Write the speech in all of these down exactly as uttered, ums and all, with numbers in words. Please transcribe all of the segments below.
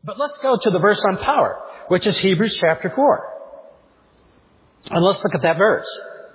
But let's go to the verse on power, which is Hebrews chapter four. And let's look at that verse.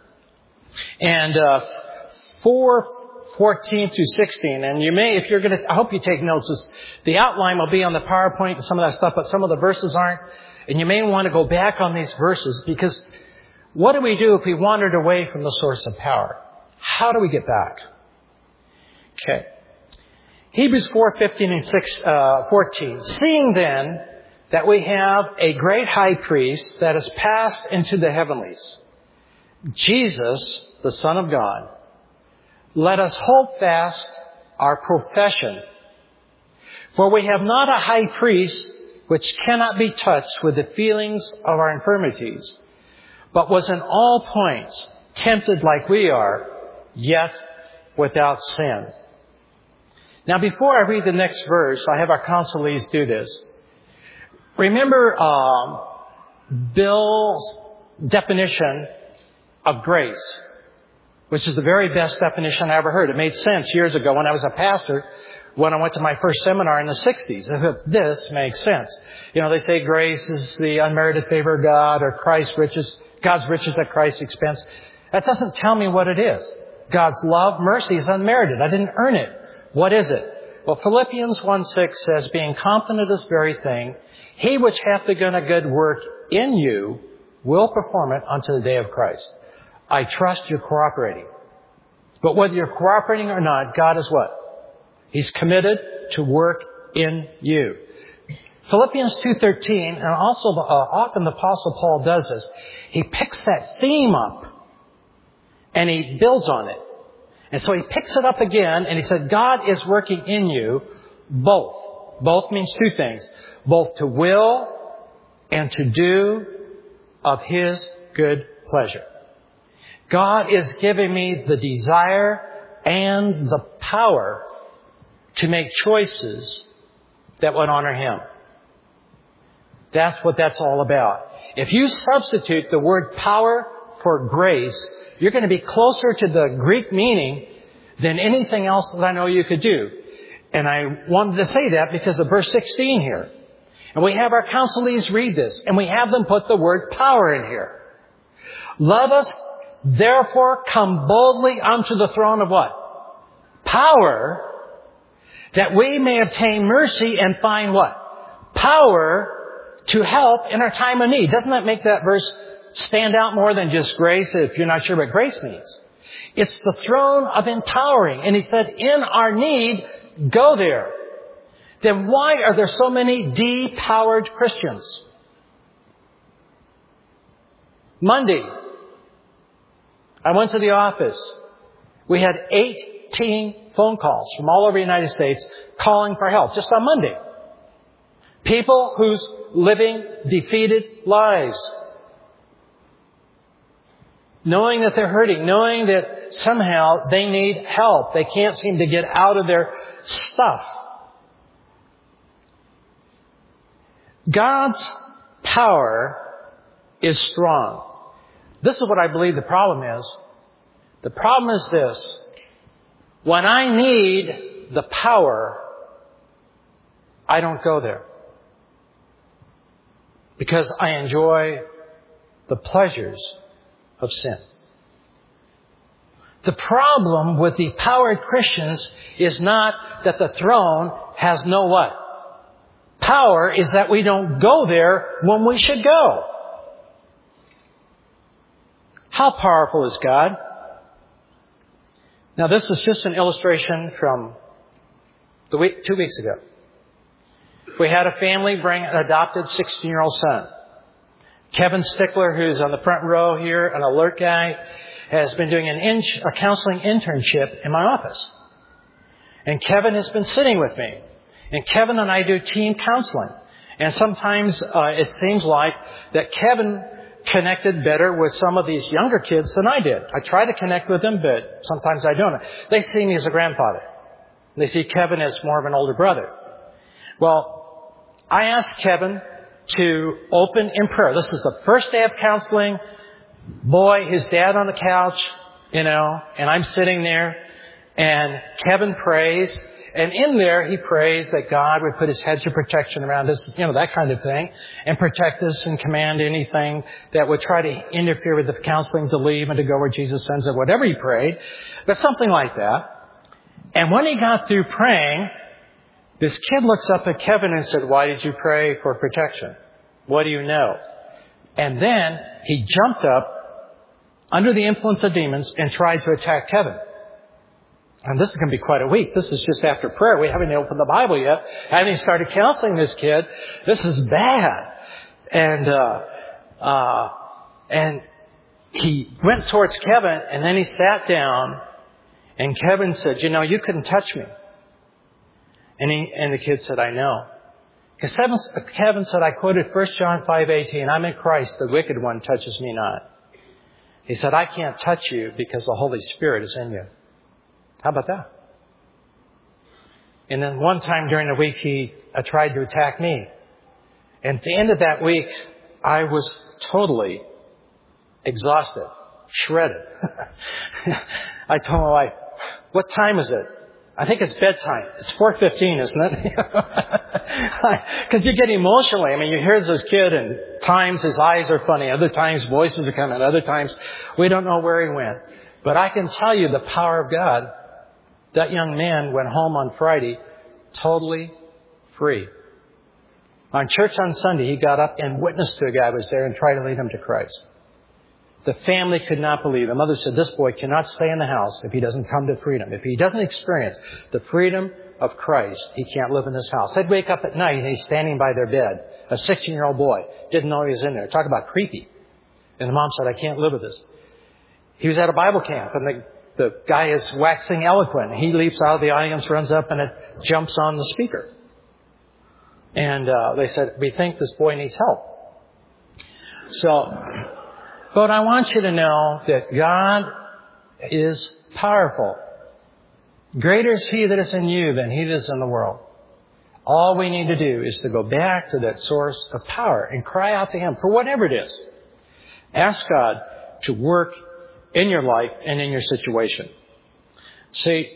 And uh, four fourteen through sixteen. And you may, if you're going to, I hope you take notes. This, the outline will be on the PowerPoint and some of that stuff, but some of the verses aren't. And you may want to go back on these verses, because what do we do if we wandered away from the source of power? How do we get back? Okay. Hebrews four fifteen and six, uh, fourteen. Seeing then that we have a great high priest that has passed into the heavenlies, Jesus, the Son of God, let us hold fast our profession. For we have not a high priest which cannot be touched with the feelings of our infirmities, but was in all points tempted like we are, yet without sin. Now, before I read the next verse, I have our counselees do this. Remember um, Bill's definition of grace, which is the very best definition I ever heard. It made sense years ago when I was a pastor, when I went to my first seminar in the sixties. I thought, this makes sense. You know, they say grace is the unmerited favor of God, or Christ's riches, God's riches at Christ's expense. That doesn't tell me what it is. God's love, mercy is unmerited. I didn't earn it. What is it? Well, Philippians one six says, being confident of this very thing, he which hath begun a good work in you will perform it unto the day of Christ. I trust you're cooperating. But whether you're cooperating or not, God is what? He's committed to work in you. Philippians two thirteen, and also uh, often the Apostle Paul does this. He picks that theme up and he builds on it. And so he picks it up again, and he said, God is working in you both. Both means two things. Both to will and to do of His good pleasure. God is giving me the desire and the power to make choices that would honor Him. That's what that's all about. If you substitute the word power for grace, you're going to be closer to the Greek meaning than anything else that I know you could do. And I wanted to say that because of verse sixteen here. And we have our counselees read this, and we have them put the word power in here. Let us therefore come boldly unto the throne of what? Power, that we may obtain mercy and find what? Power to help in our time of need. Doesn't that make that verse stand out more than just grace, if you're not sure what grace means? It's the throne of empowering. And he said, in our need, go there. Then why are there so many depowered Christians? Monday, I went to the office. We had eighteen phone calls from all over the United States calling for help just on Monday. People who's living defeated lives. Knowing that they're hurting, knowing that somehow they need help. They can't seem to get out of their stuff. God's power is strong. This is what I believe the problem is. The problem is this. When I need the power, I don't go there. Because I enjoy the pleasures of sin. The problem with the powered Christians is not that the throne has no what? Power, is that we don't go there when we should go. How powerful is God? Now, this is just an illustration from the week, two weeks ago. We had a family bring an adopted sixteen-year-old son. Kevin Stickler, who's on the front row here, an alert guy, has been doing an in, a counseling internship in my office. And Kevin has been sitting with me. And Kevin and I do team counseling. And sometimes uh, it seems like that Kevin connected better with some of these younger kids than I did. I try to connect with them, but sometimes I don't. They see me as a grandfather. They see Kevin as more of an older brother. Well, I asked Kevin to open in prayer. This is the first day of counseling. Boy, his dad on the couch, you know, and I'm sitting there, and Kevin prays, And in there, he prays that God would put his hedge of protection around us, you know, that kind of thing, and protect us and command anything that would try to interfere with the counseling to leave and to go where Jesus sends it, whatever he prayed. But something like that. And when he got through praying, this kid looks up at Kevin and said, "Why did you pray for protection? What do you know?" And then he jumped up under the influence of demons and tried to attack Kevin. And this is going to be quite a week. This is just after prayer. We haven't opened the Bible yet. I haven't even started counseling this kid. This is bad. And, uh, uh, and he went towards Kevin, and then he sat down, and Kevin said, "You know, you couldn't touch me." And he, and the kid said, "I know." Because Kevin said, I quoted First John five eighteen, "I'm in Christ, the wicked one touches me not." He said, "I can't touch you because the Holy Spirit is in you." How about that? And then one time during the week, he uh, tried to attack me. And at the end of that week, I was totally exhausted, shredded. I told my wife, "What time is it?" "I think it's bedtime." "It's four fifteen, isn't it?" Because you get emotionally. I mean, you hear this kid, and times his eyes are funny. Other times voices are coming. Other times we don't know where he went. But I can tell you the power of God. That young man went home on Friday totally free. On church on Sunday, he got up and witnessed to a guy who was there and tried to lead him to Christ. The family could not believe. The mother said, "This boy cannot stay in the house if he doesn't come to freedom. If he doesn't experience the freedom of Christ, he can't live in this house." They'd wake up at night and he's standing by their bed. A sixteen-year-old boy. Didn't know he was in there. Talk about creepy. And the mom said, "I can't live with this." He was at a Bible camp, and the, the guy is waxing eloquent. He leaps out of the audience, runs up, and it jumps on the speaker. And uh, they said, "We think this boy needs help." So, but I want you to know that God is powerful. Greater is He that is in you than he that is in the world. All we need to do is to go back to that source of power and cry out to Him for whatever it is. Ask God to work in your life and in your situation. See,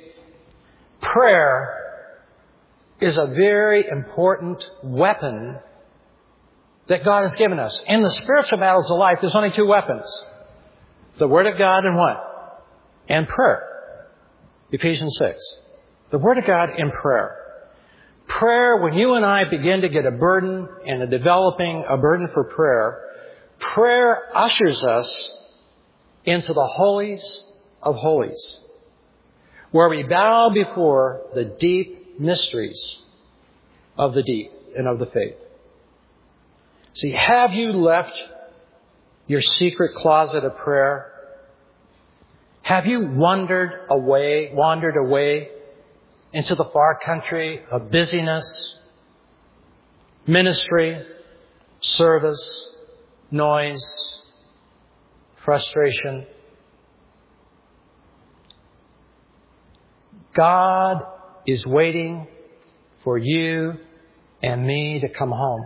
prayer is a very important weapon that God has given us. In the spiritual battles of life, there's only two weapons. The Word of God and what? And prayer. Ephesians six. The Word of God and prayer. Prayer, when you and I begin to get a burden and a developing a burden for prayer, prayer ushers us into the holies of holies, where we bow before the deep mysteries of the deep and of the faith. See, have you left your secret closet of prayer? Have you wandered away, wandered away into the far country of busyness, ministry, service, noise, frustration? God is waiting for you and me to come home.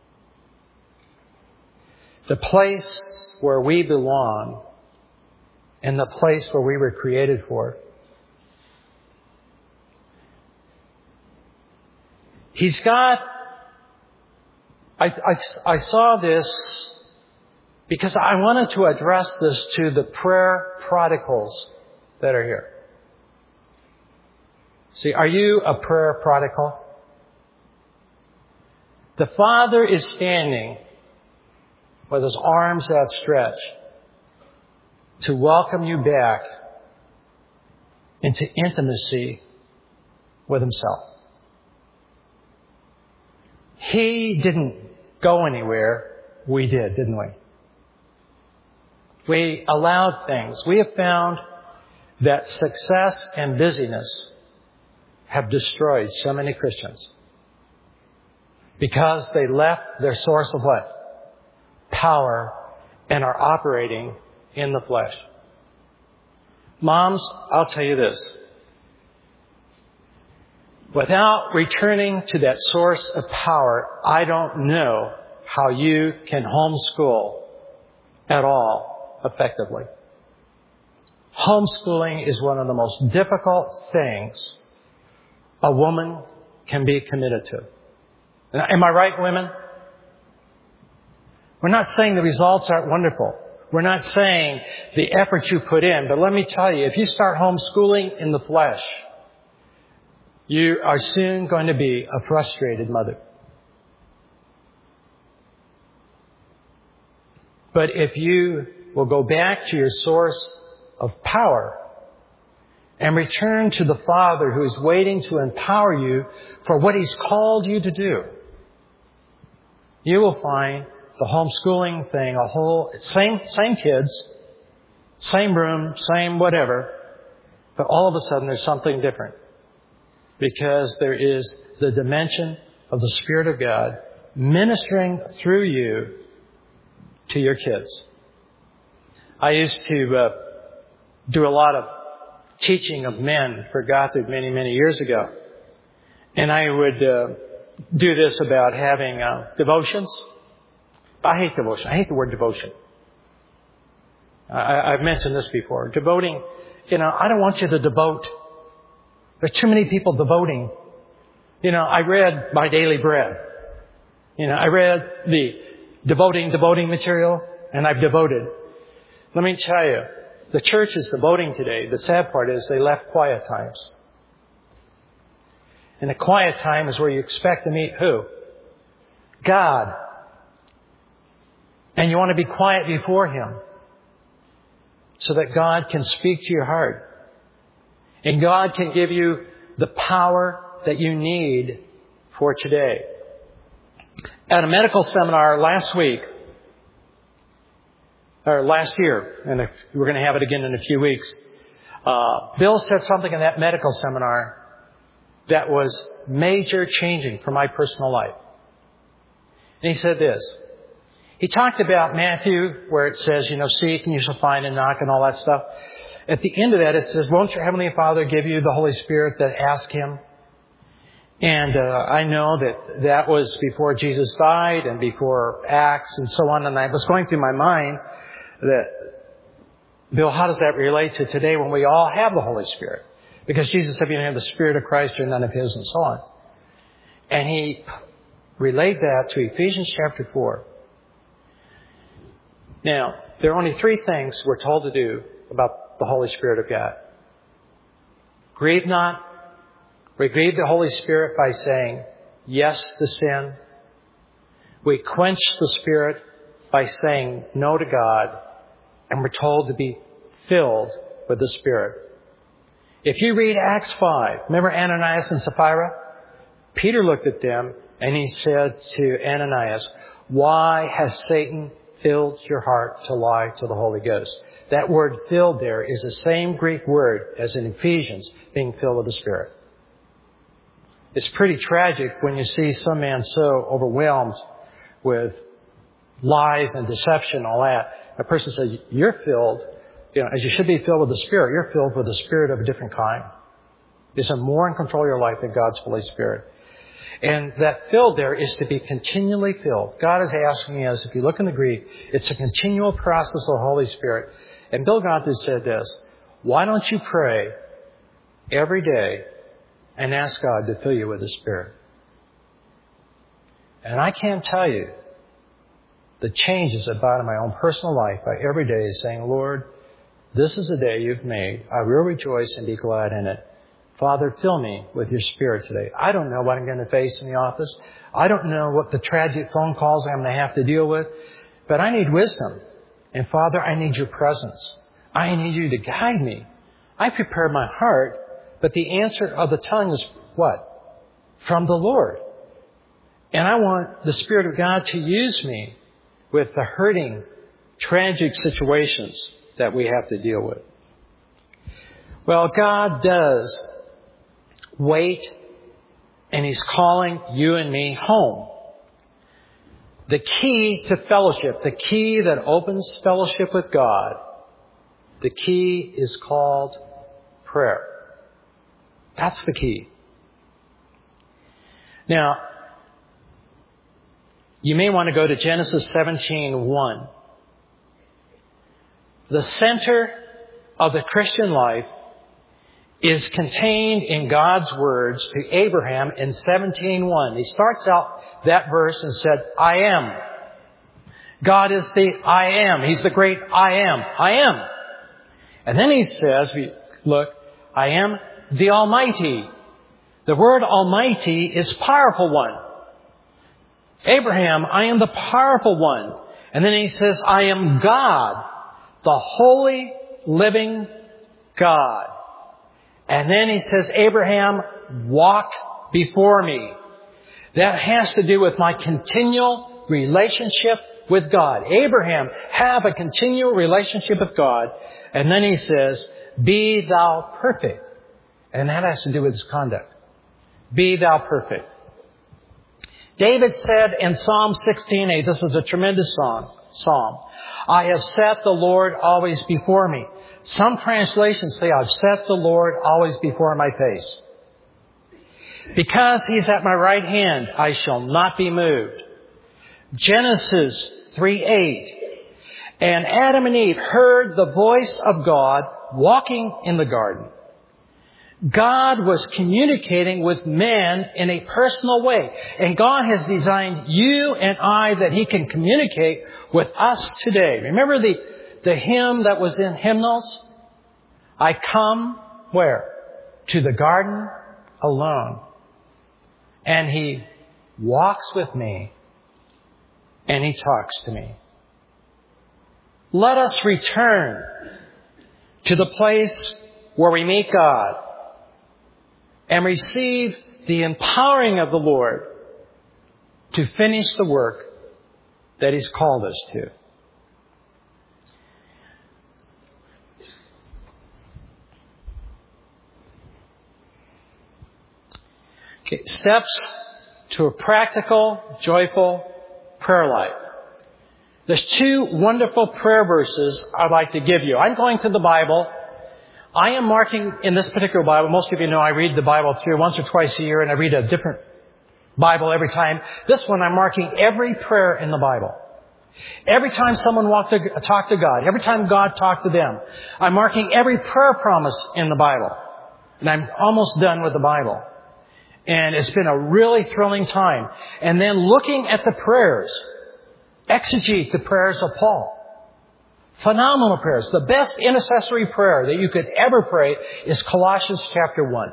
The place where we belong and the place where we were created for. He's got, I, I, I saw this because I wanted to address this to the prayer prodigals that are here. See, are you a prayer prodigal? The Father is standing with His arms outstretched to welcome you back into intimacy with Himself. He didn't go anywhere. We did, didn't we? We allowed things. We have found that success and busyness have destroyed so many Christians because they left their source of what? Power, and are operating in the flesh. Moms, I'll tell you this. Without returning to that source of power, I don't know how you can homeschool at all effectively. Homeschooling is one of the most difficult things a woman can be committed to. Am I right, women? We're not saying the results aren't wonderful. We're not saying the effort you put in. But let me tell you, if you start homeschooling in the flesh, you are soon going to be a frustrated mother. But if you will go back to your source of power and return to the Father who is waiting to empower you for what He's called you to do, you will find the homeschooling thing, a whole, same, same kids, same room, same whatever, but all of a sudden there's something different. Because there is the dimension of the Spirit of God ministering through you to your kids. I used to uh, do a lot of teaching of men for Gothard many, many years ago. And I would uh, do this about having uh, devotions. I hate devotion. I hate the word devotion. I, I've mentioned this before. Devoting, you know, I don't want you to devote. There are too many people devoting. You know, I read My Daily Bread. You know, I read the devoting, devoting material, and I've devoted. Let me tell you, the church is devoting today. The sad part is they left quiet times. And the quiet time is where you expect to meet who? God. And you want to be quiet before Him so that God can speak to your heart. And God can give you the power that you need for today. At a medical seminar last week, or last year, and if we're going to have it again in a few weeks, uh, Bill said something in that medical seminar that was major changing for my personal life. And he said this. He talked about Matthew, where it says, you know, seek and you shall find, and knock and all that stuff. At the end of that, it says, won't your Heavenly Father give you the Holy Spirit that ask Him? And uh, I know that that was before Jesus died and before Acts and so on. And I was going through my mind that, Bill, how does that relate to today when we all have the Holy Spirit? Because Jesus said, you have the Spirit of Christ, you're none of His, and so on. And he relayed that to Ephesians chapter four. Now, there are only three things we're told to do about the Holy Spirit of God. Grieve not. We grieve the Holy Spirit by saying yes to sin. We quench the Spirit by saying no to God. And we're told to be filled with the Spirit. If you read Acts five, remember Ananias and Sapphira? Peter looked at them and he said to Ananias, why has Satan filled your heart to lie to the Holy Ghost? That word filled there is the same Greek word as in Ephesians, being filled with the Spirit. It's pretty tragic when you see some man so overwhelmed with lies and deception and all that. A person says, you're filled, you know, as you should be filled with the Spirit, you're filled with the Spirit of a different kind. Is more in control of your life than God's Holy Spirit. And that filled there is to be continually filled. God is asking us, if you look in the Greek, it's a continual process of the Holy Spirit. And Bill Gothard said this, why don't you pray every day and ask God to fill you with the Spirit? And I can't tell you the changes about in my own personal life by every day saying, Lord, this is a day you've made. I will rejoice and be glad in it. Father, fill me with your Spirit today. I don't know what I'm going to face in the office. I don't know what the tragic phone calls I'm going to have to deal with. But I need wisdom. And Father, I need your presence. I need you to guide me. I prepare my heart, but the answer of the tongue is what? From the Lord. And I want the Spirit of God to use me with the hurting, tragic situations that we have to deal with. Well, God does wait, and He's calling you and me home. The key to fellowship, the key that opens fellowship with God, the key is called prayer. That's the key. Now, you may want to go to Genesis seventeen one. The center of the Christian life is contained in God's words to Abraham in seventeen one. He starts out that verse and said, I am. God is the I am. He's the great I am. I am. And then he says, look, I am the Almighty. The word Almighty is powerful one. Abraham, I am the powerful one. And then he says, I am God, the holy, living God. And then he says, Abraham, walk before me. That has to do with my continual relationship with God. Abraham, have a continual relationship with God. And then he says, be thou perfect. And that has to do with his conduct. Be thou perfect. David said in Psalm sixteen eight, this was a tremendous song, psalm, I have set the Lord always before me. Some translations say, I've set the Lord always before my face. Because he's at my right hand, I shall not be moved. Genesis three eight. And Adam and Eve heard the voice of God walking in the garden. God was communicating with man in a personal way. And God has designed you and I that He can communicate with us today. Remember the, the hymn that was in hymnals? I come, where? To the garden alone. And He walks with me. And He talks to me. Let us return to the place where we meet God and receive the empowering of the Lord to finish the work that He's called us to. Okay, steps to a practical, joyful prayer life. There's two wonderful prayer verses I'd like to give you. I'm going to the Bible. I am marking in this particular Bible. Most of you know I read the Bible through once or twice a year, and I read a different Bible every time. This one I'm marking every prayer in the Bible. Every time someone walked to, talked to God, every time God talked to them, I'm marking every prayer promise in the Bible. And I'm almost done with the Bible. And it's been a really thrilling time. And then looking at the prayers, exegete the prayers of Paul. Phenomenal prayers. The best intercessory prayer that you could ever pray is Colossians chapter one.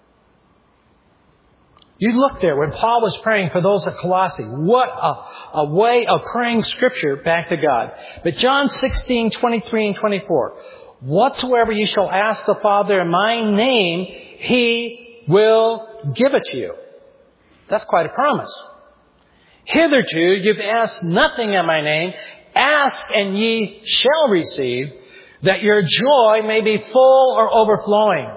You look there when Paul was praying for those at Colossae. What a, a way of praying Scripture back to God. But John sixteen twenty-three and twenty-four. Whatsoever you shall ask the Father in my name, He will give it to you. That's quite a promise. Hitherto you've asked nothing in my name. Ask and ye shall receive, that your joy may be full or overflowing.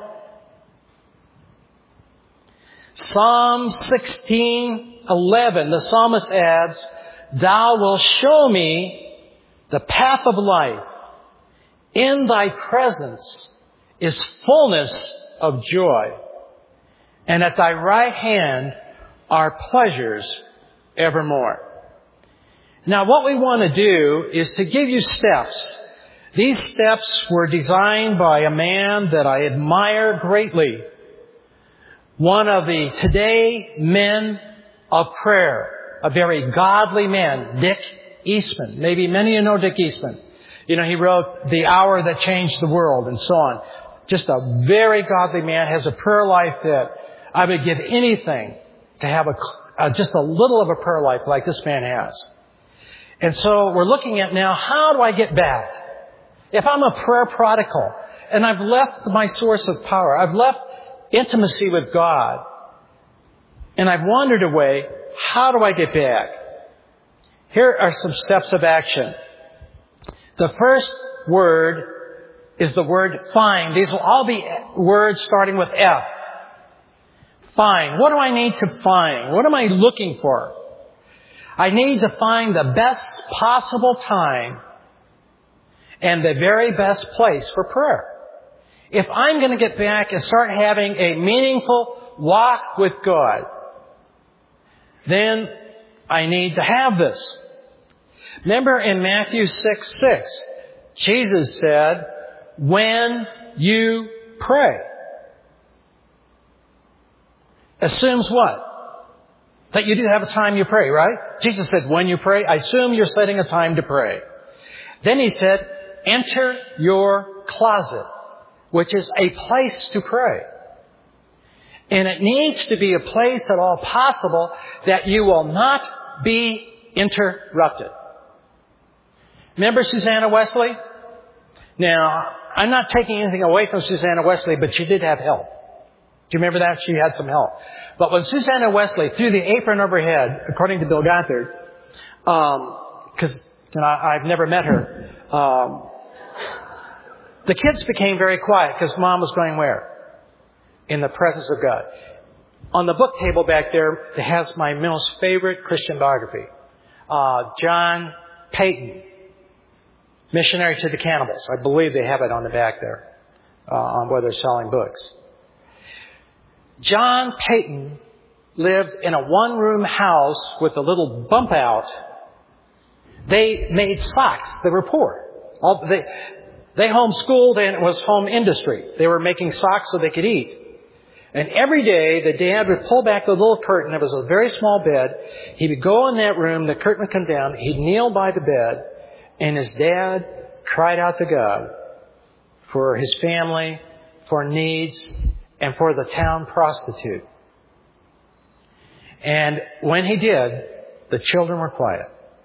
Psalm sixteen eleven, the psalmist adds, Thou wilt show me the path of life. In thy presence is fullness of joy. And at thy right hand are pleasures evermore. Now, what we want to do is to give you steps. These steps were designed by a man that I admire greatly. One of the today men of prayer, a very godly man, Dick Eastman. Maybe many of you know Dick Eastman. You know, he wrote The Hour That Changed the World and so on. Just a very godly man, has a prayer life that I would give anything to have a, uh, just a little of a prayer life like this man has. And so we're looking at now, how do I get back? If I'm a prayer prodigal and I've left my source of power, I've left intimacy with God, and I've wandered away, how do I get back? Here are some steps of action. The first word is the word find. These will all be words starting with F. Find. What do I need to find? What am I looking for? I need to find the best possible time and the very best place for prayer. If I'm going to get back and start having a meaningful walk with God, then I need to have this. Remember in Matthew six six, Jesus said, when you pray. assumes what? That you do have a time you pray, right? Jesus said, when you pray, I assume you're setting a time to pray. Then he said, enter your closet, which is a place to pray. And it needs to be a place at all possible that you will not be interrupted. Remember Susanna Wesley? Now, I'm not taking anything away from Susanna Wesley, but she did have help. Do you remember that? She had some help. But when Susanna Wesley threw the apron over her head, according to Bill Gothard, because um, you know, I've never met her, um, the kids became very quiet because Mom was going where? In the presence of God. On the book table back there, it has my most favorite Christian biography. Uh, John Payton, Missionary to the Cannibals. I believe they have it on the back there, uh, on where they're selling books. John Payton lived in a one-room house with a little bump out. They made socks. They were poor. All, they, they homeschooled, and it was home industry. They were making socks so they could eat. And every day, the dad would pull back the little curtain. It was a very small bed. He would go in that room. The curtain would come down. He'd kneel by the bed. And his dad cried out to God for his family, for needs, and for the town prostitute. And when he did, the children were quiet.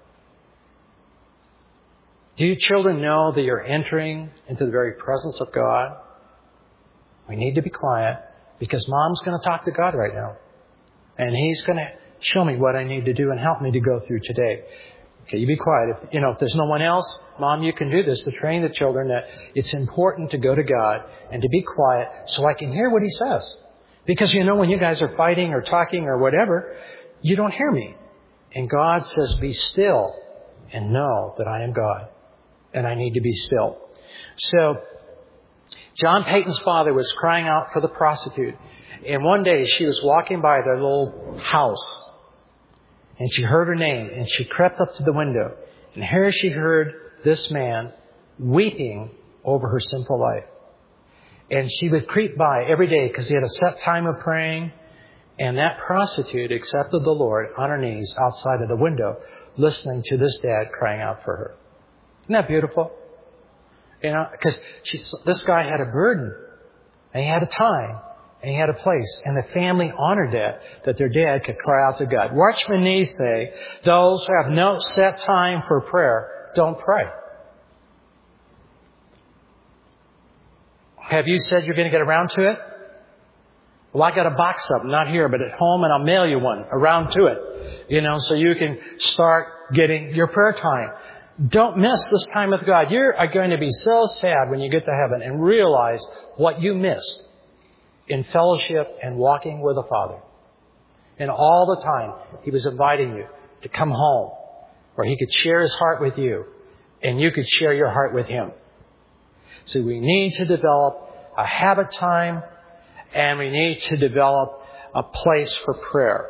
Do you children know that you're entering into the very presence of God? We need to be quiet because Mom's going to talk to God right now. And He's going to show me what I need to do and help me to go through today. Okay, you be quiet. If, you know, if there's no one else, Mom, you can do this to train the children that it's important to go to God and to be quiet so I can hear what He says. Because, you know, when you guys are fighting or talking or whatever, you don't hear me. And God says, be still and know that I am God. And I need to be still. So, John Payton's father was crying out for the prostitute. And one day she was walking by their little house. And she heard her name. And she crept up to the window. And here she heard this man weeping over her sinful life. And she would creep by every day because he had a set time of praying. And that prostitute accepted the Lord on her knees outside of the window, listening to this dad crying out for her. Isn't that beautiful? You know, because this guy had a burden, and he had a time, and he had a place, and the family honored that, that their dad could cry out to God. Watchman Nee say, those who have no set time for prayer don't pray. Have you said you're going to get around to it? Well, I got a box up, not here, but at home, and I'll mail you one around to it. You know, so you can start getting your prayer time. Don't miss this time with God. You are going to be so sad when you get to heaven and realize what you missed in fellowship and walking with the Father. And all the time, He was inviting you to come home where He could share His heart with you and you could share your heart with Him. So we need to develop a habit time and we need to develop a place for prayer.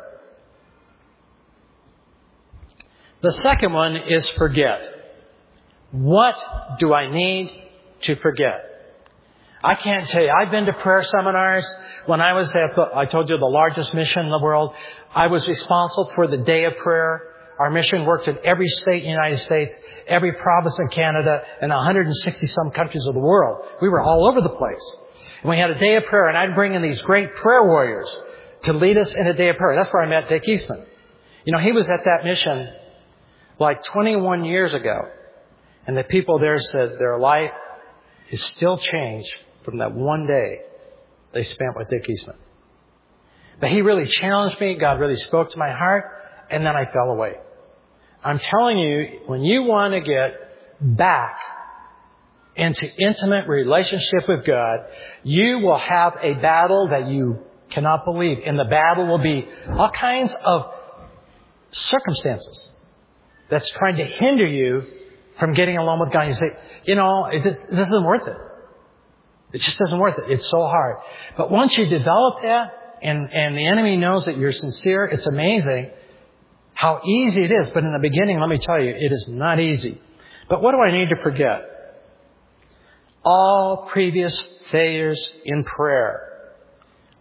The second one is forget. What do I need to forget? I can't tell you. I've been to prayer seminars. When I was at the, I told you, the largest mission in the world, I was responsible for the day of prayer. Our mission worked in every state in the United States, every province in Canada, and one hundred sixty some countries of the world. We were all over the place. And we had a day of prayer, and I'd bring in these great prayer warriors to lead us in a day of prayer. That's where I met Dick Eastman. You know, he was at that mission like twenty-one years ago. And the people there said their life is still changed from that one day they spent with Dick Eastman. But he really challenged me. God really spoke to my heart. And then I fell away. I'm telling you, when you want to get back into intimate relationship with God, you will have a battle that you cannot believe. And the battle will be all kinds of circumstances that's trying to hinder you from getting along with God. You say, you know, it just, this isn't worth it. It just isn't worth it. It's so hard. But once you develop that and, and the enemy knows that you're sincere, it's amazing how easy it is. But in the beginning, let me tell you, it is not easy. But what do I need to forget? All previous failures in prayer.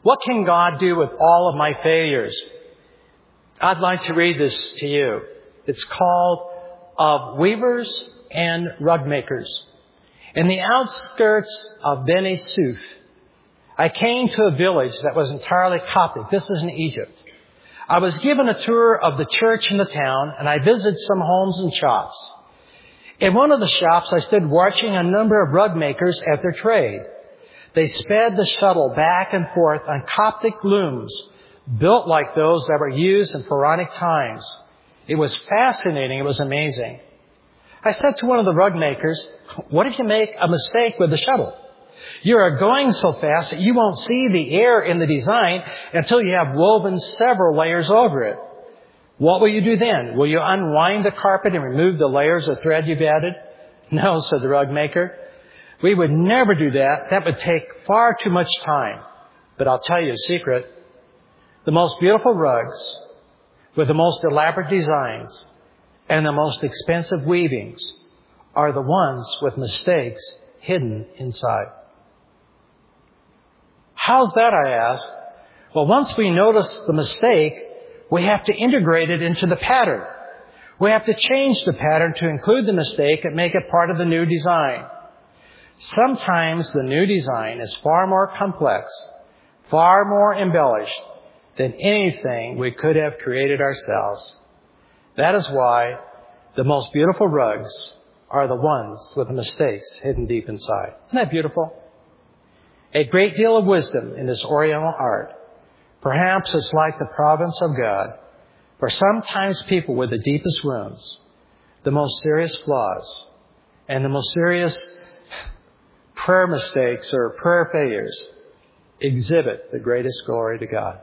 What can God do with all of my failures? I'd like to read this to you. It's called Of Weavers and Rug Makers. In the outskirts of Beni Suef, I came to a village that was entirely Coptic. This is in Egypt. I was given a tour of the church in the town, and I visited some homes and shops. In one of the shops, I stood watching a number of rug makers at their trade. They sped the shuttle back and forth on Coptic looms, built like those that were used in Pharaonic times. It was fascinating. It was amazing. I said to one of the rug makers, "What if you make a mistake with the shuttle? You are going so fast that you won't see the error in the design until you have woven several layers over it. What will you do then? Will you unwind the carpet and remove the layers of thread you've added?" "No," said the rug maker. "We would never do that. That would take far too much time. But I'll tell you a secret. The most beautiful rugs with the most elaborate designs and the most expensive weavings are the ones with mistakes hidden inside." How's that, I asked? Well, once we notice the mistake, we have to integrate it into the pattern. We have to change the pattern to include the mistake and make it part of the new design. Sometimes the new design is far more complex, far more embellished than anything we could have created ourselves. That is why the most beautiful rugs are the ones with the mistakes hidden deep inside. Isn't that beautiful? A great deal of wisdom in this Oriental art. Perhaps it's like the province of God, for sometimes people with the deepest wounds, the most serious flaws, and the most serious prayer mistakes or prayer failures exhibit the greatest glory to God.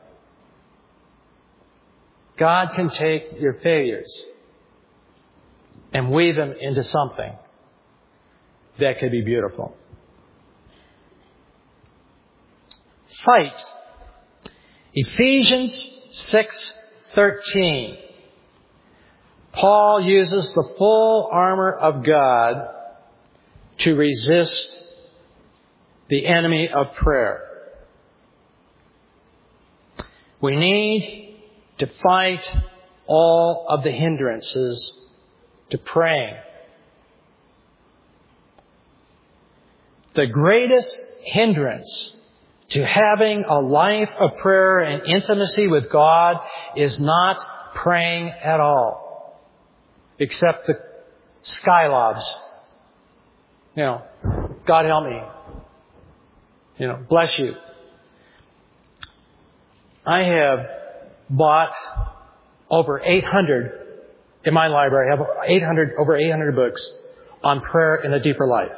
God can take your failures and weave them into something that could be beautiful. Fight. Ephesians six thirteen. Paul uses the full armor of God to resist the enemy of prayer. We need to fight all of the hindrances to praying. The greatest hindrance to having a life of prayer and intimacy with God is not praying at all. Except the skylobs. You know, God help me. You know, bless you. I have bought over eight hundred, in my library, I have eight hundred, over eight hundred books on prayer in a deeper life.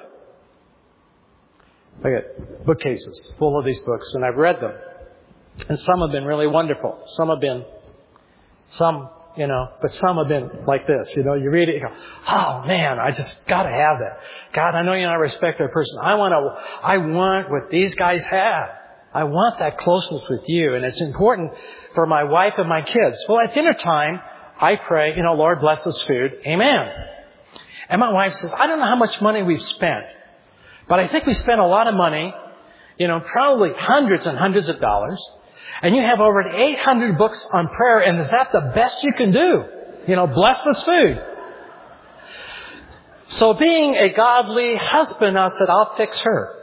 I got bookcases full of these books, and I've read them. And some have been really wonderful. Some have been, some, you know, but some have been like this. You know, you read it, you go, "Oh man, I just got to have that. God, I know you're not a respected person. I want to, I want what these guys have. I want that closeness with you, and it's important for my wife and my kids." Well, at dinner time, I pray, you know, "Lord, bless this food. Amen." And my wife says, "I don't know how much money we've spent, but I think we spent a lot of money, you know, probably hundreds and hundreds of dollars. And you have over eight hundred books on prayer, and is that the best you can do? You know, bless this food." So being a godly husband, I said, I'll fix her.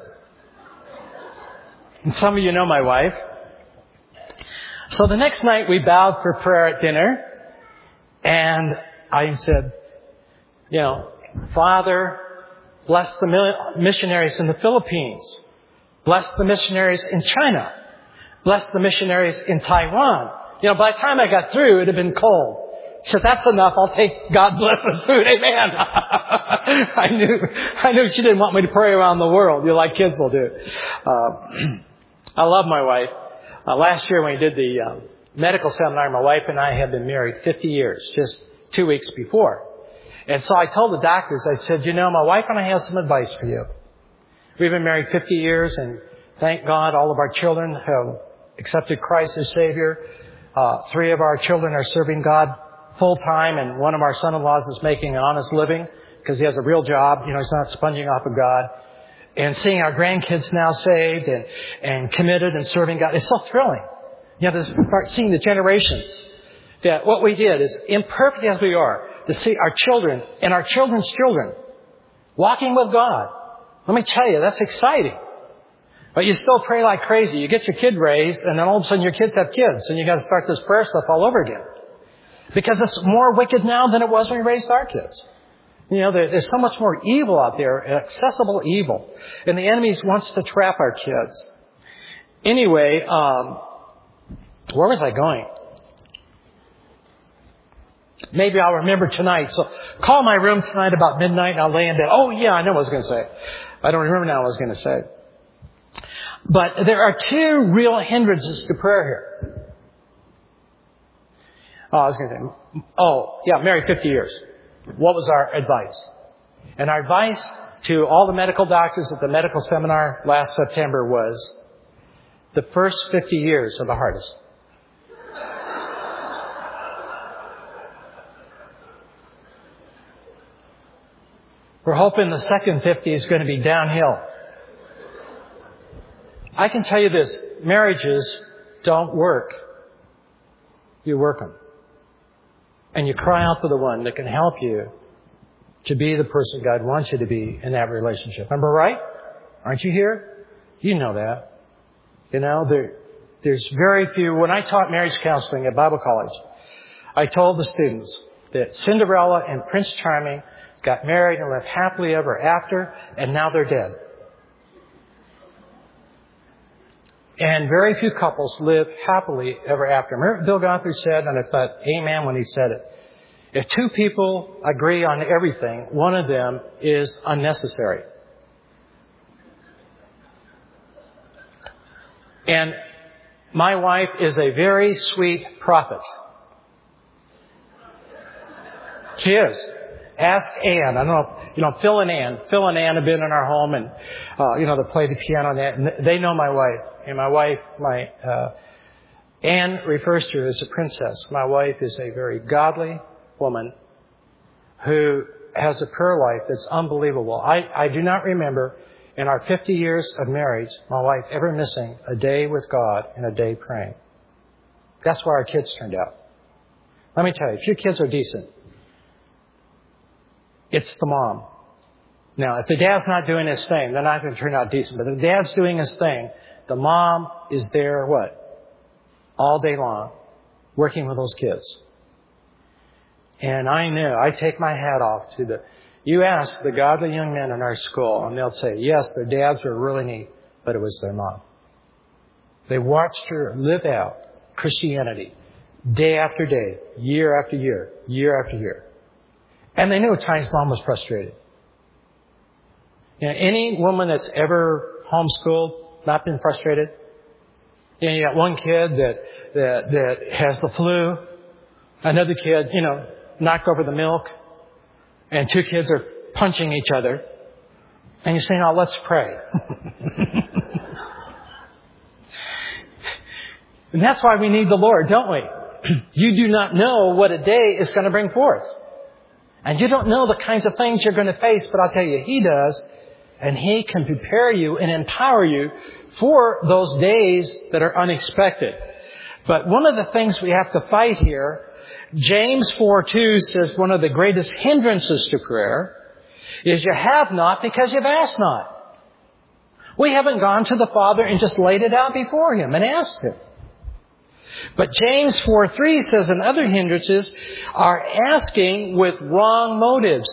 And some of you know my wife. So the next night we bowed for prayer at dinner, and I said, you know, "Father, bless the missionaries in the Philippines. Bless the missionaries in China. Bless the missionaries in Taiwan." You know, by the time I got through, it had been cold. So "That's enough. I'll take God bless this food. Amen." I knew, I knew she didn't want me to pray around the world, you know, like kids will do. Uh, I love my wife. Uh, last year when we did the um, medical seminar, my wife and I had been married fifty years, just two weeks before. And so I told the doctors, I said, "You know, my wife and I have some advice for you. We've been married fifty years, and thank God all of our children have accepted Christ as Savior. Uh, three of our children are serving God full time, and one of our son-in-laws is making an honest living because he has a real job. You know, he's not sponging off of God. And seeing our grandkids now saved and, and committed and serving God, it's so thrilling. You know, to start seeing the generations. That what we did is, imperfect as we are, to see our children and our children's children walking with God. Let me tell you, that's exciting. But you still pray like crazy. You get your kid raised, and then all of a sudden your kids have kids, and you got to start this prayer stuff all over again. Because it's more wicked now than it was when we raised our kids. You know, there, there's so much more evil out there, accessible evil. And the enemy wants to trap our kids. Anyway, um, where was I going? Maybe I'll remember tonight. So call my room tonight about midnight and I'll lay in bed. Oh, yeah, I know what I was going to say. I don't remember now what I was going to say. But there are two real hindrances to prayer here. Oh, I was going to say, oh, yeah, married fifty years. What was our advice? And our advice to all the medical doctors at the medical seminar last September was, the first fifty years are the hardest. We're hoping the second fifty is going to be downhill. I can tell you this, marriages don't work. You work them. And you cry out to the one that can help you to be the person God wants you to be in that relationship. Remember, right? Aren't you here? You know that. You know, there, there's very few. When I taught marriage counseling at Bible college, I told the students that Cinderella and Prince Charming got married and lived happily ever after, and now they're dead. And very few couples live happily ever after. Remember Bill Gothard said, and I thought, amen when he said it, if two people agree on everything, one of them is unnecessary. And my wife is a very sweet prophet. She is. Ask Ann. I don't know, you know, Phil and Ann. Phil and Ann have been in our home and, uh, you know, they play the piano and that. And they know my wife. And my wife, my, uh, Ann refers to her as a princess. My wife is a very godly woman who has a prayer life that's unbelievable. I, I do not remember in our fifty years of marriage, my wife ever missing a day with God and a day praying. That's why our kids turned out. Let me tell you, if your kids are decent, it's the mom. Now, if the dad's not doing his thing, they're not going to turn out decent. But if the dad's doing his thing, the mom is there, what? All day long, working with those kids. And I know, I take my hat off to the, you ask the godly young men in our school, and they'll say, yes, their dads were really neat, but it was their mom. They watched her live out Christianity day after day, year after year, year after year. And they knew at times mom was frustrated. You know, any woman that's ever homeschooled, not been frustrated. You know, you got one kid that, that, that has the flu. Another kid, you know, knocked over the milk. And two kids are punching each other. And you're saying, oh, let's pray. And that's why we need the Lord, don't we? You do not know what a day is going to bring forth. And you don't know the kinds of things you're going to face, but I'll tell you, He does. And He can prepare you and empower you for those days that are unexpected. But one of the things we have to fight here, James four two says one of the greatest hindrances to prayer is you have not because you've asked not. We haven't gone to the Father and just laid it out before Him and asked Him. But James four three says and other hindrances are asking with wrong motives.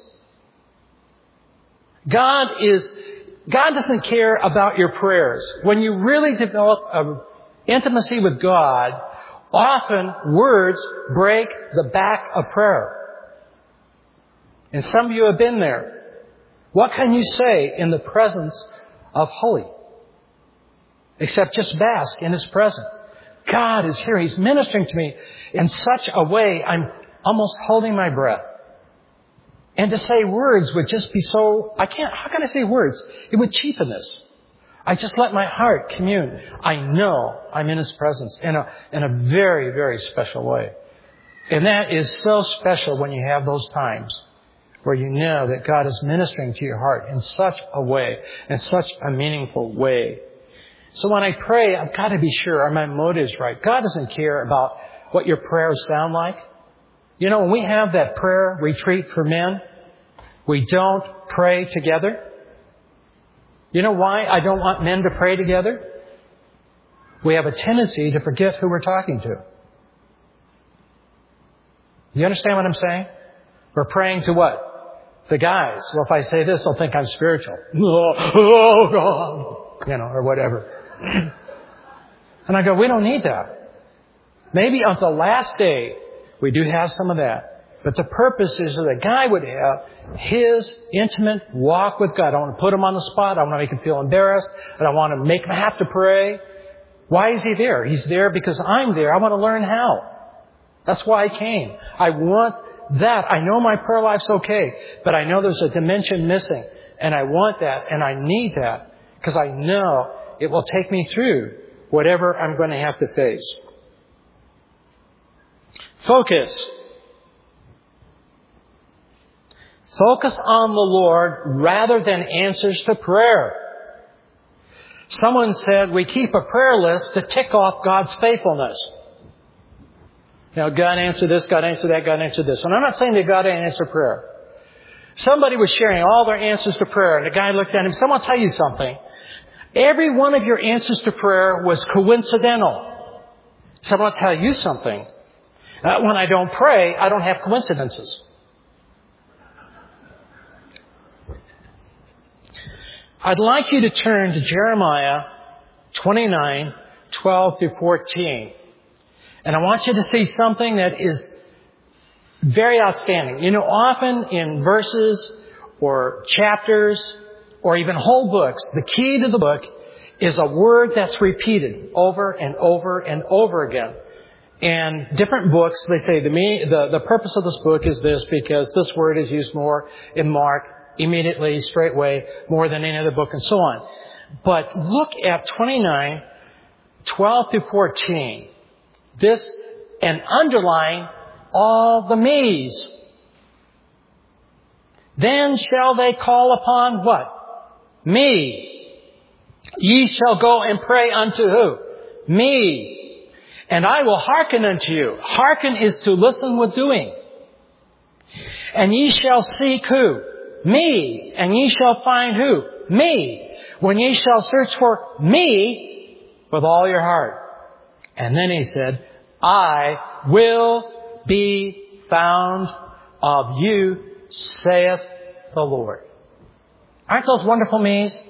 God is, God doesn't care about your prayers. When you really develop an intimacy with God, often words break the back of prayer. And some of you have been there. What can you say in the presence of holy? Except just bask in His presence. God is here. He's ministering to me in such a way I'm almost holding my breath. And to say words would just be so, I can't, how can I say words? It would cheapen this. I just let my heart commune. I know I'm in His presence in a, in a very, very special way. And that is so special when you have those times where you know that God is ministering to your heart in such a way, in such a meaningful way. So when I pray, I've got to be sure are my motives right. God doesn't care about what your prayers sound like. You know, when we have that prayer retreat for men, we don't pray together. You know why I don't want men to pray together? We have a tendency to forget who we're talking to. You understand what I'm saying? We're praying to what? The guys. Well, if I say this, they'll think I'm spiritual. Oh, oh God. You know, or whatever. And I go, we don't need that. Maybe on the last day, we do have some of that. But the purpose is that the guy would have his intimate walk with God. I don't want to put him on the spot. I don't want to make him feel embarrassed. I don't want to make him have to pray. Why is he there? He's there because I'm there. I want to learn how. That's why I came. I want that. I know my prayer life's okay, but I know there's a dimension missing. And I want that, and I need that, because I know it will take me through whatever I'm going to have to face. Focus. Focus on the Lord rather than answers to prayer. Someone said we keep a prayer list to tick off God's faithfulness. You know, God answered this, God answered that, God answered this. And I'm not saying that God didn't answer prayer. Somebody was sharing all their answers to prayer, and the guy looked at him and said, I want to tell you something. Every one of your answers to prayer was coincidental. So I want to tell you something. Uh, when I don't pray, I don't have coincidences. I'd like you to turn to Jeremiah twenty-nine, twelve through fourteen. And I want you to see something that is very outstanding. You know, often in verses or chapters or even whole books, the key to the book is a word that's repeated over and over and over again. And different books, they say the, meaning, the, the purpose of this book is this because this word is used more in Mark, immediately, straightway, more than any other book, and so on. But look at twenty-nine, twelve through fourteen. This, and underline all the me's. Then shall they call upon what? Me. Ye shall go and pray unto who? Me. And I will hearken unto you. Hearken is to listen with doing. And ye shall seek who? Me. And ye shall find who? Me. When ye shall search for me with all your heart. And then he said, I will be found of you, saith the Lord. Aren't those wonderful me's?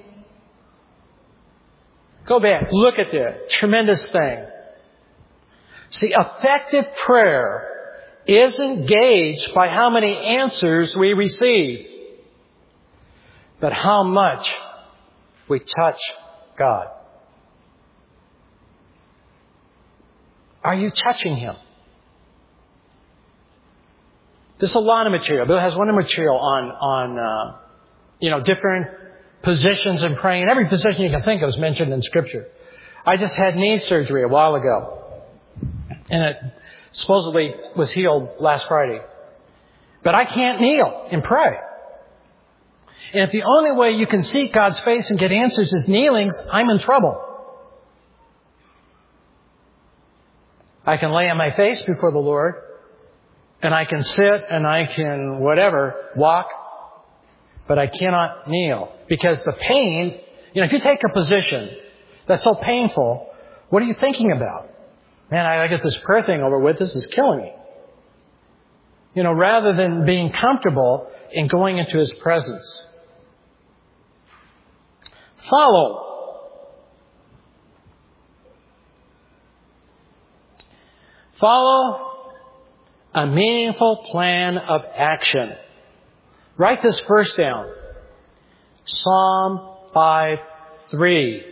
Go back. Look at that. Tremendous thing. See, effective prayer isn't gauged by how many answers we receive, but how much we touch God. Are you touching Him? There's a lot of material. Bill has one of material on, on uh, you know, different positions in praying. Every position you can think of is mentioned in Scripture. I just had knee surgery a while ago. And it supposedly was healed last Friday. But I can't kneel and pray. And if the only way you can seek God's face and get answers is kneelings, I'm in trouble. I can lay on my face before the Lord, and I can sit and I can whatever, walk, but I cannot kneel. Because the pain, you know, if you take a position that's so painful, what are you thinking about? Man, I get this prayer thing over with. This is killing me. You know, rather than being comfortable in going into His presence. Follow. Follow a meaningful plan of action. Write this verse down. Psalm five three.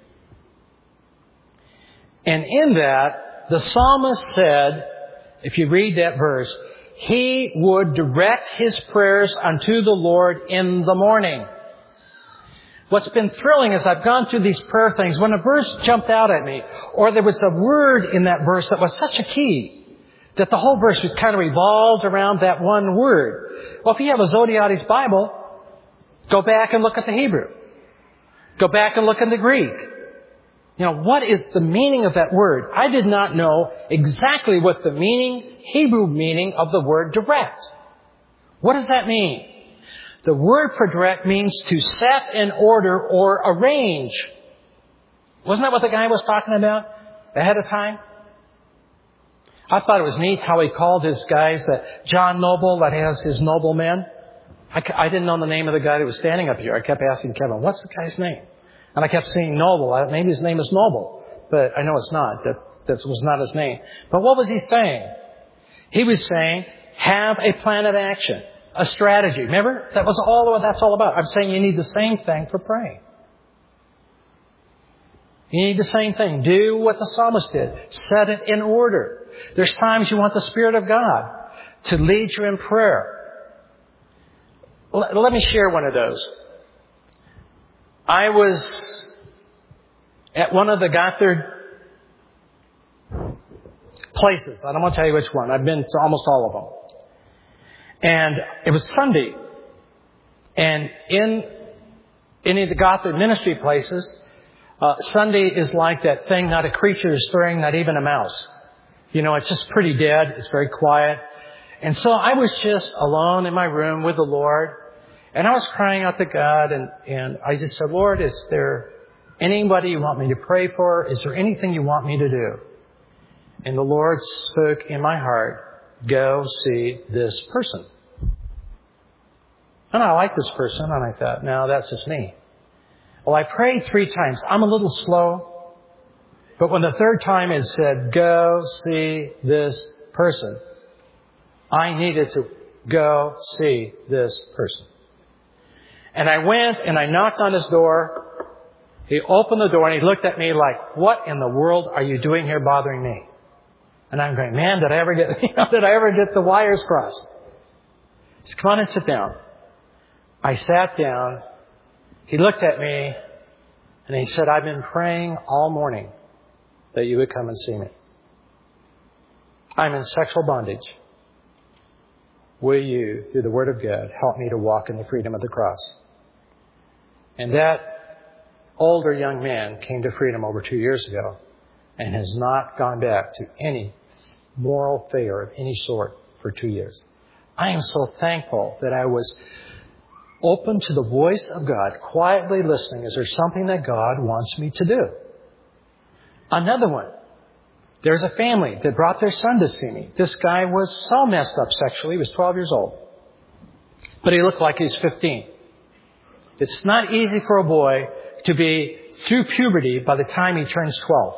And in that, the psalmist said, if you read that verse, he would direct his prayers unto the Lord in the morning. What's been thrilling is I've gone through these prayer things. When a verse jumped out at me, or there was a word in that verse that was such a key, That the whole verse was kind of revolved around that one word. Well, if you have a Zodiates Bible, go back and look at the Hebrew. Go back and look at the Greek. You know, what is the meaning of that word? I did not know exactly what the meaning, Hebrew meaning of the word direct. What does that mean? The word for direct means to set in order or arrange. Wasn't that what the guy was talking about ahead of time? I thought it was neat how he called his guys, uh, John Noble, that has his noblemen. I, I didn't know the name of the guy that was standing up here. I kept asking Kevin, what's the guy's name? And I kept saying Noble. Maybe his name is Noble, but I know it's not. That, that was not his name. But what was he saying? He was saying, have a plan of action, a strategy. Remember? That was all what that's all about. I'm saying you need the same thing for praying. You need the same thing. Do what the psalmist did. Set it in order. There's times you want the Spirit of God to lead you in prayer. L- let me share one of those. I was at one of the Gothard places. I don't want to tell you which one. I've been to almost all of them. And it was Sunday. And in any of the Gothard ministry places, uh, Sunday is like that thing, not a creature is stirring, not even a mouse. You know, it's just pretty dead. It's very quiet. And so I was just alone in my room with the Lord. And I was crying out to God. And, and I just said, Lord, is there anybody you want me to pray for? Is there anything you want me to do? And the Lord spoke in my heart, go see this person. And I like this person. And I thought, no, that's just me. Well, I prayed three times. I'm a little slow. But when the third time it said, go see this person, I needed to go see this person. And I went and I knocked on his door. He opened the door and he looked at me like, what in the world are you doing here bothering me? And I'm going, man, did I ever get, you know, did I ever get the wires crossed? He said, come on and sit down. I sat down. He looked at me and he said, I've been praying all morning that you would come and see me. I'm in sexual bondage. Will you, through the Word of God, help me to walk in the freedom of the cross? And that older young man came to freedom over two years ago and has not gone back to any moral failure of any sort for two years. I am so thankful that I was open to the voice of God, quietly listening. Is there something that God wants me to do? Another one. There's a family that brought their son to see me. This guy was so messed up sexually. He was twelve years old. But he looked like he was fifteen. It's not easy for a boy to be through puberty by the time he turns twelve.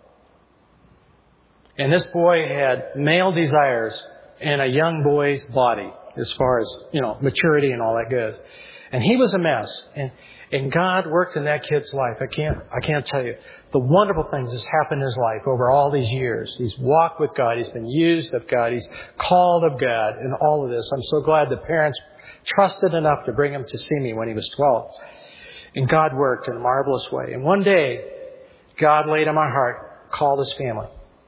And this boy had male desires in a young boy's body as far as, you know, maturity and all that goes. And he was a mess. And And God worked in that kid's life. I can't, I can't tell you the wonderful things that's happened in his life over all these years. He's walked with God. He's been used of God. He's called of God in all of this. I'm so glad the parents trusted enough to bring him to see me when he was twelve. And God worked in a marvelous way. And one day, God laid on my heart, call his family.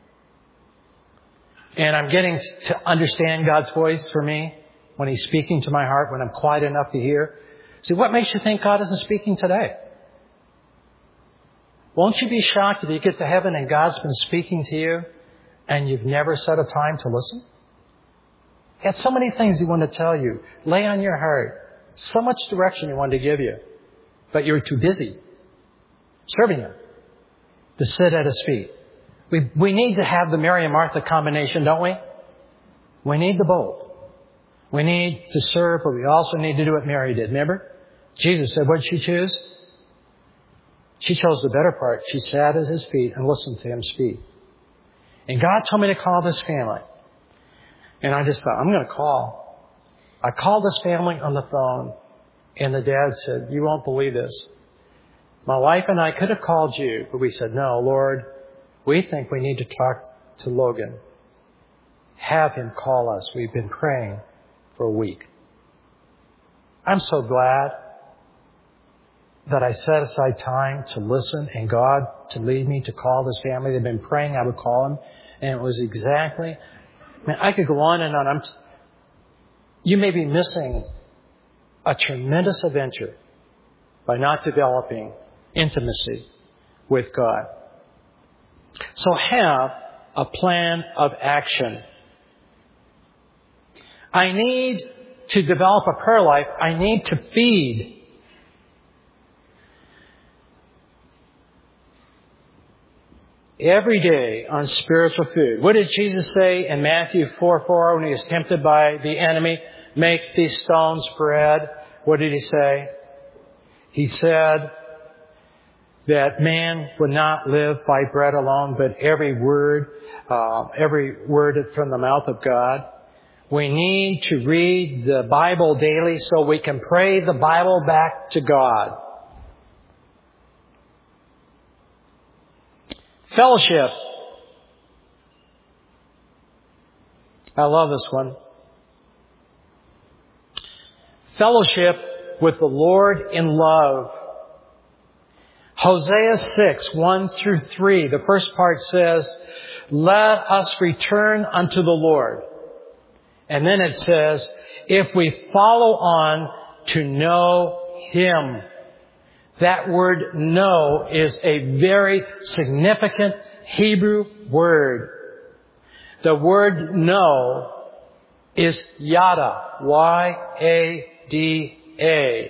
And I'm getting to understand God's voice for me when he's speaking to my heart, when I'm quiet enough to hear. See, what makes you think God isn't speaking today? Won't you be shocked if you get to heaven and God's been speaking to you and you've never set a time to listen? He had so many things he wanted to tell you, lay on your heart, so much direction he wanted to give you, but you're too busy serving him to sit at his feet. We, we need to have the Mary and Martha combination, don't we? We need the both. We need to serve, but we also need to do what Mary did. Remember? Jesus said, what did she choose? She chose the better part. She sat at his feet and listened to him speak. And God told me to call this family. And I just thought, I'm going to call. I called this family on the phone. And the dad said, you won't believe this. My wife and I could have called you, but we said, no, Lord, we think we need to talk to Logan. Have him call us. We've been praying for a week. I'm so glad that I set aside time to listen and God to lead me to call this family. They've been praying I would call him. And it was exactly Man, I could go on and on. I'm, you may be missing a tremendous adventure by not developing intimacy with God. So have a plan of action. I need to develop a prayer life. I need to feed. Every day on spiritual food. What did Jesus say in Matthew four four when he was tempted by the enemy? Make these stones bread. What did he say? He said that man would not live by bread alone, but every word, uh, every word from the mouth of God. We need to read the Bible daily so we can pray the Bible back to God. Fellowship. I love this one. Fellowship with the Lord in love. Hosea six, one through three. The first part says, let us return unto the Lord. And then it says, if we follow on to know Him. That word know is a very significant Hebrew word. The word know is yada, Y A D A.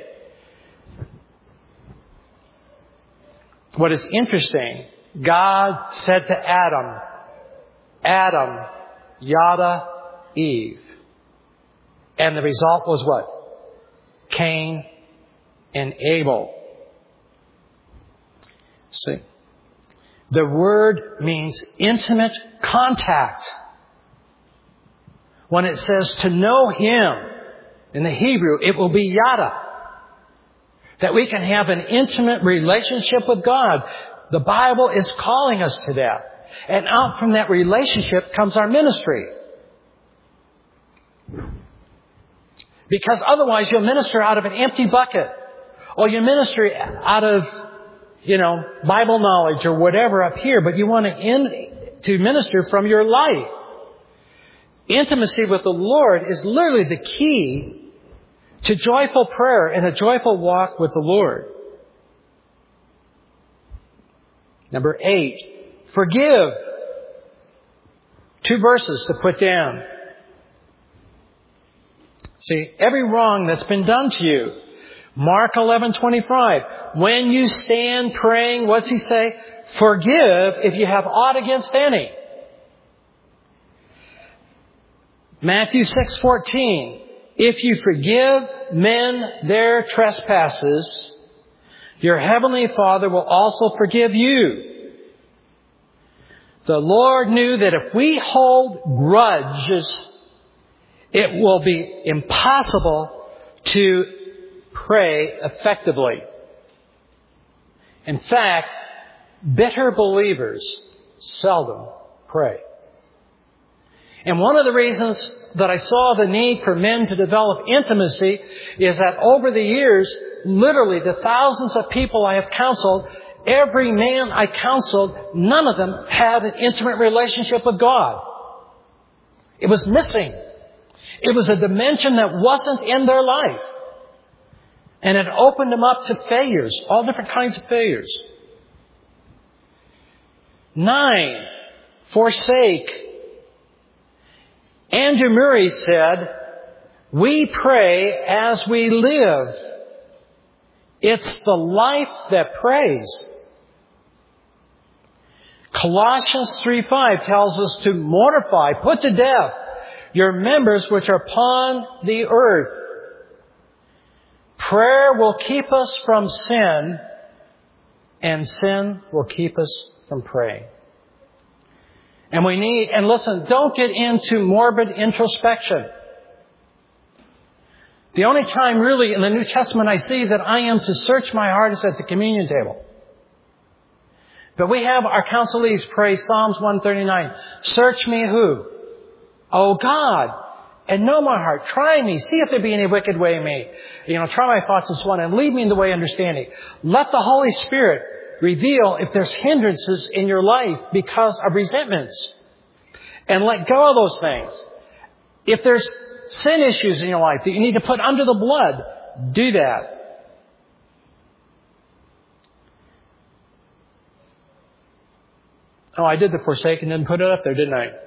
What is interesting, God said to Adam, Adam, yada, Eve. And the result was what? Cain and Abel. See, the word means intimate contact. When it says to know Him in the Hebrew, it will be yada. That we can have an intimate relationship with God. The Bible is calling us to that. And out from that relationship comes our ministry. Because otherwise you'll minister out of an empty bucket. Or you minister out of, you know, Bible knowledge or whatever up here. But you want to, in, to minister from your life. Intimacy with the Lord is literally the key to joyful prayer and a joyful walk with the Lord. Number eight, forgive. Two verses to put down. See, every wrong that's been done to you. Mark eleven twenty-five. When you stand praying, what's He say? Forgive if you have aught against any. Matthew six fourteen. If you forgive men their trespasses, your heavenly Father will also forgive you. The Lord knew that if we hold grudges, it will be impossible to pray effectively. In fact, bitter believers seldom pray. And one of the reasons that I saw the need for men to develop intimacy is that over the years, literally the thousands of people I have counseled, every man I counseled, none of them had an intimate relationship with God. It was missing. It was a dimension that wasn't in their life. And it opened them up to failures, all different kinds of failures. Nine, forsake. Andrew Murray said, we pray as we live. It's the life that prays. Colossians three five tells us to mortify, put to death, your members which are upon the earth. Prayer will keep us from sin, and sin will keep us from praying. And we need, and listen, don't get into morbid introspection. The only time really in the New Testament I see that I am to search my heart is at the communion table. But we have our counselees pray Psalms one thirty-nine. Search me who? O God, and know my heart. Try me. See if there be any wicked way in me. You know, try my thoughts and so on, and lead me in the way of understanding. Let the Holy Spirit reveal if there's hindrances in your life because of resentments. And let go of those things. If there's sin issues in your life that you need to put under the blood, do that. Oh, I did the Forsaken and put it up there, didn't I?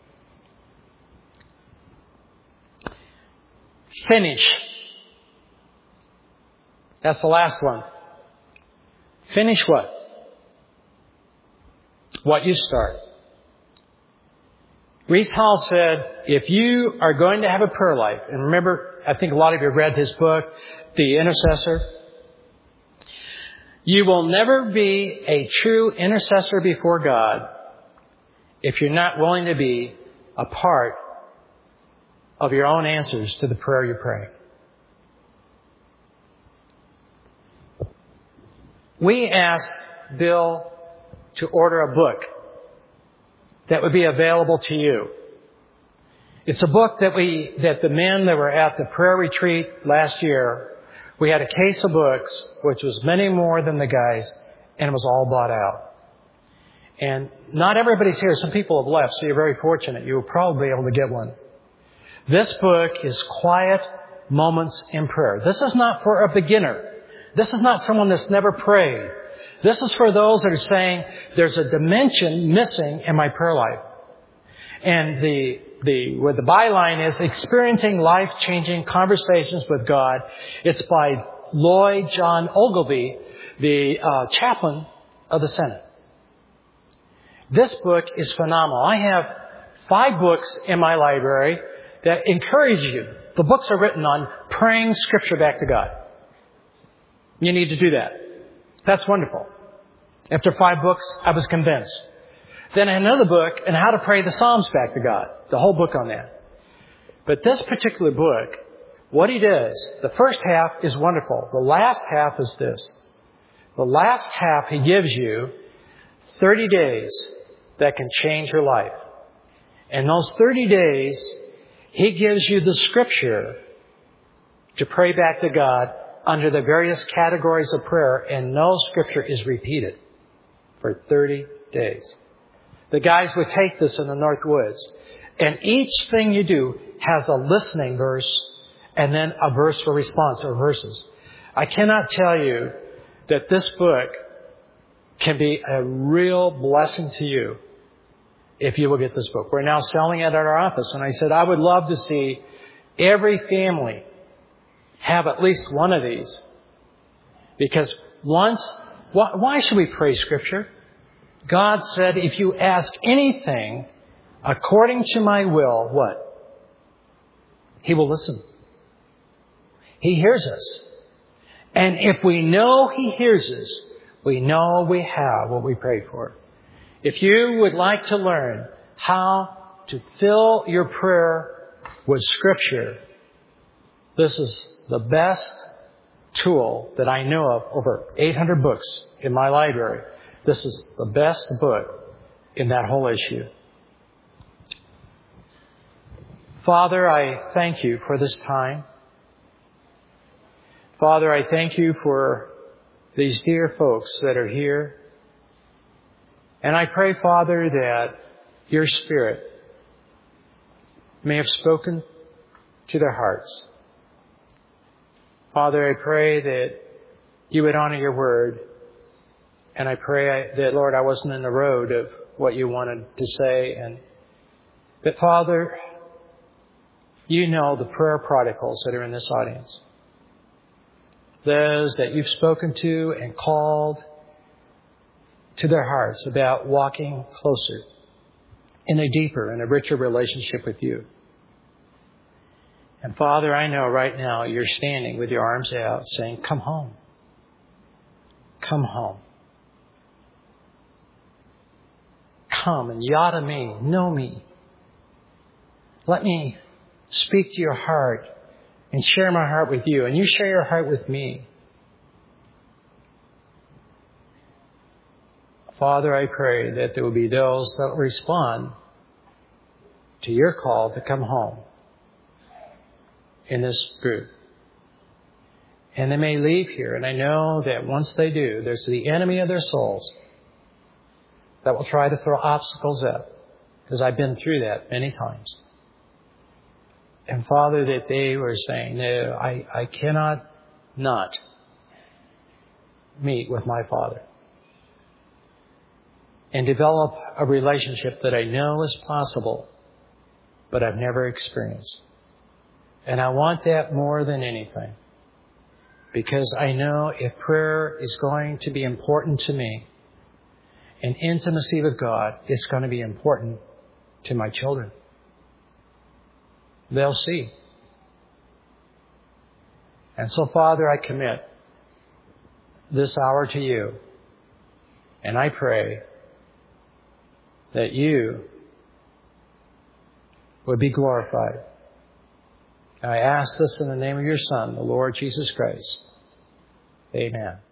Finish. That's the last one. Finish what? What you start. Rees Hall said, if you are going to have a prayer life, and remember, I think a lot of you have read his book, The Intercessor. You will never be a true intercessor before God if you're not willing to be a part of your own answers to the prayer you pray. We asked Bill to order a book that would be available to you. It's a book that we, that the men that were at the prayer retreat last year, we had a case of books, which was many more than the guys, and it was all bought out. And not everybody's here. Some people have left, so you're very fortunate. You will probably be able to get one. This book is Quiet Moments in Prayer. This is not for a beginner. This is not someone that's never prayed. This is for those that are saying, there's a dimension missing in my prayer life. And the, the, what the byline is, Experiencing Life-Changing Conversations with God. It's by Lloyd John Ogilvie, the uh, chaplain of the Senate. This book is phenomenal. I have five books in my library that encourage you. The books are written on praying Scripture back to God. You need to do that. That's wonderful. After five books, I was convinced. Then another book on how to pray the Psalms back to God. The whole book on that. But this particular book, what he does, the first half is wonderful. The last half is this. The last half he gives you thirty days that can change your life. And those thirty days, he gives you the Scripture to pray back to God under the various categories of prayer, and no Scripture is repeated for thirty days. The guys would take this in the North Woods, and each thing you do has a listening verse and then a verse for response, or verses. I cannot tell you that this book can be a real blessing to you if you will get this book. We're now selling it at our office, and I said I would love to see every family have at least one of these. Because once, why, why should we pray Scripture? God said, if you ask anything according to my will, what? He will listen. He hears us. And if we know He hears us, we know we have what we pray for. If you would like to learn how to fill your prayer with Scripture, this is the best tool that I know of. Over eight hundred books in my library. This is the best book in that whole issue. Father, I thank you for this time. Father, I thank you for these dear folks that are here. And I pray, Father, that your Spirit may have spoken to their hearts. Father, I pray that you would honor your word. And I pray that, Lord, I wasn't in the road of what you wanted to say. And that, Father, you know the prayer prodigals that are in this audience. Those that you've spoken to and called to their hearts about walking closer in a deeper and a richer relationship with you. And Father, I know right now you're standing with your arms out saying, come home. Come home. Come and yada me, know me. Let me speak to your heart and share my heart with you, and you share your heart with me. Father, I pray that there will be those that will respond to your call to come home in this group. And they may leave here, and I know that once they do, there's the enemy of their souls that will try to throw obstacles up because I've been through that many times. And Father, that they were saying, no, I, I cannot not meet with my Father and develop a relationship that I know is possible, but I've never experienced. And I want that more than anything, because I know if prayer is going to be important to me, and intimacy with God, it's going to be important to my children. They'll see. And so, Father, I commit this hour to you, and I pray that you would be glorified. I ask this in the name of your Son, the Lord Jesus Christ. Amen.